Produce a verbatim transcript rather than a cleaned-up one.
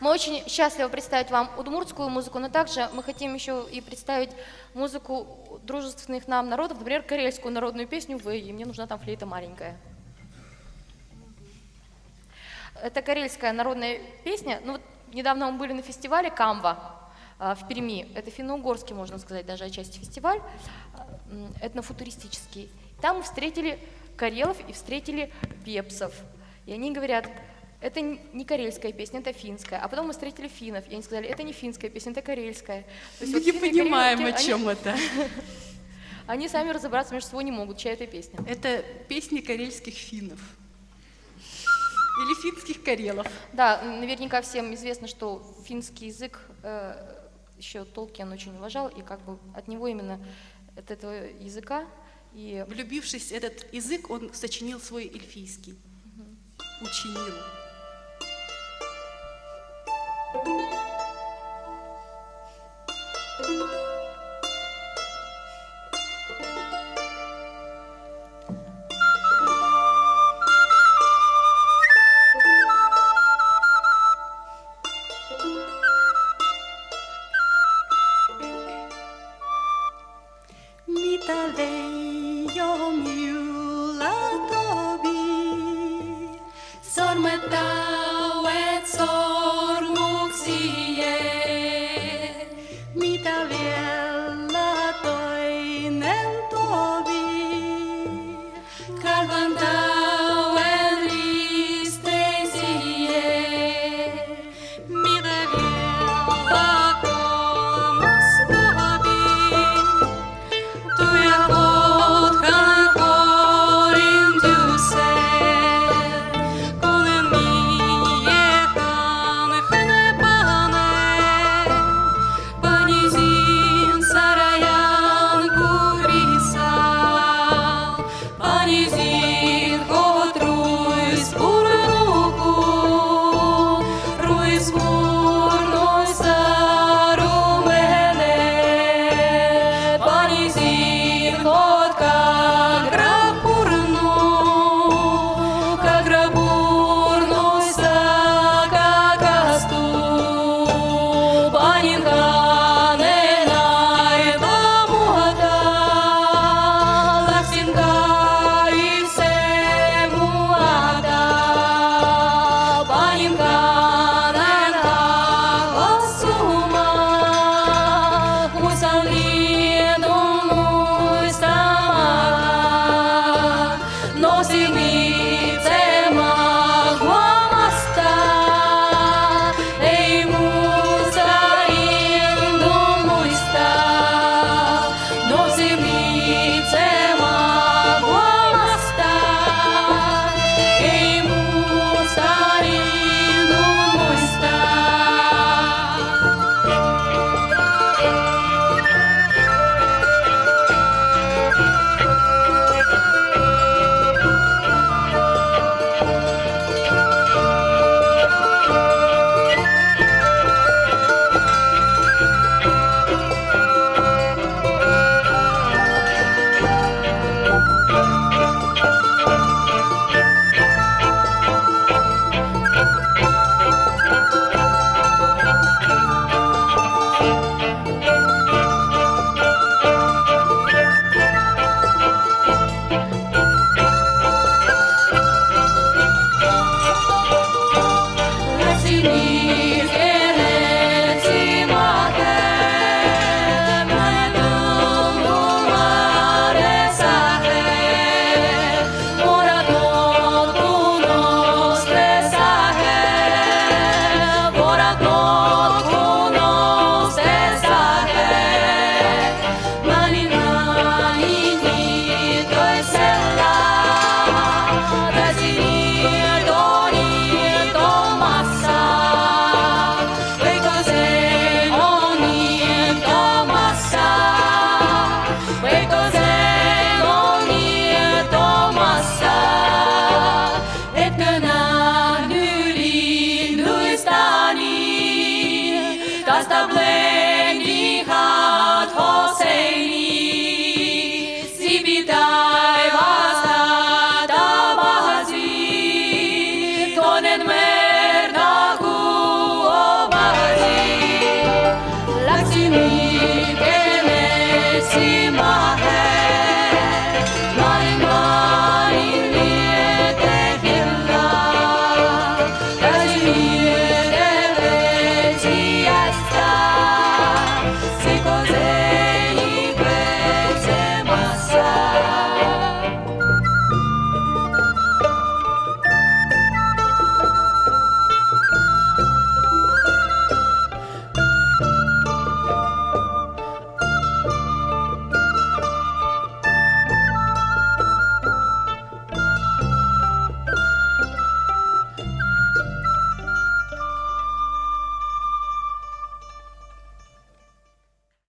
Мы очень счастливы представить вам удмуртскую музыку, но также мы хотим еще и представить музыку дружественных нам народов, например, карельскую народную песню «Вы», и мне нужна там флейта маленькая. Это карельская народная песня. Ну, вот недавно мы были на фестивале «Камва» в Перми. Это финно-угорский, можно сказать, даже отчасти фестиваль, этнофутуристический. Там мы встретили карелов и встретили пепсов. И они говорят: это не карельская песня, это финская. А потом мы встретили финнов, и они сказали: это не финская песня, это карельская. Мы вот не понимаем, карельки, о чем они, это. Они сами разобраться между собой не могут, чья это песня. Это песни карельских финнов. Или финских карелов. Да, наверняка всем известно, что финский язык э, еще Толкин очень уважал, и как бы от него именно, от этого языка. И... Влюбившись в этот язык, он сочинил свой эльфийский. Угу. Учинил. Mitä leijon julla tovi, sormet tauet sormuksien. Mitä vielä toinen tovi, karvan tauen risteisien. Mitä vielä kolmas tovi, Hasta